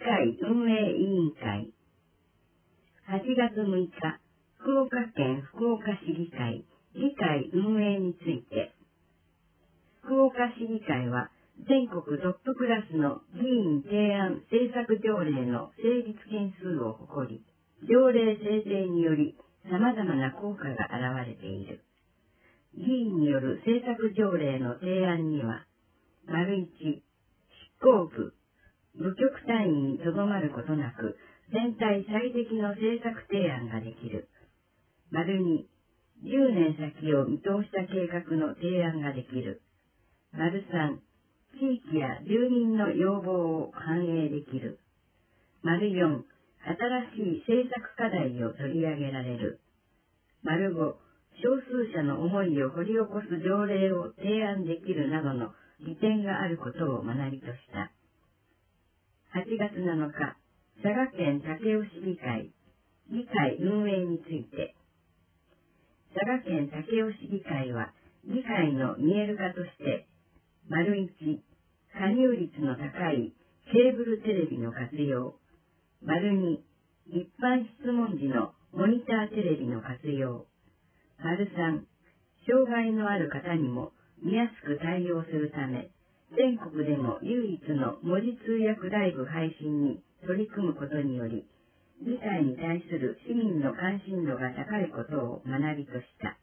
会運営委員会。8月6日、福岡県福岡市議会、議会運営について。福岡市議会は、全国トップクラスの議員提案政策条例の成立件数を誇り、条例制定により様々な効果が現れている。議員による政策条例の提案には、1、執行部、部局単位にとどまることなく、全体最適の政策提案ができる。2、10年先を見通した計画の提案ができる。3、地域や住民の要望を反映できる。4、新しい政策課題を取り上げられる。5、少数者の思いを掘り起こす条例を提案できるなどの利点があることを学びとした。8月7日、佐賀県武雄市議会、議会運営について。佐賀県武雄市議会は、議会の見える化として、1、加入率の高いケーブルテレビの活用。2、一般質問時のモニターテレビの活用。3、障害のある方にも見やすく対応するため、全国でも唯一の文字通訳ライブ配信に取り組むことにより、議会に対する市民の関心度が高いことを学びとした。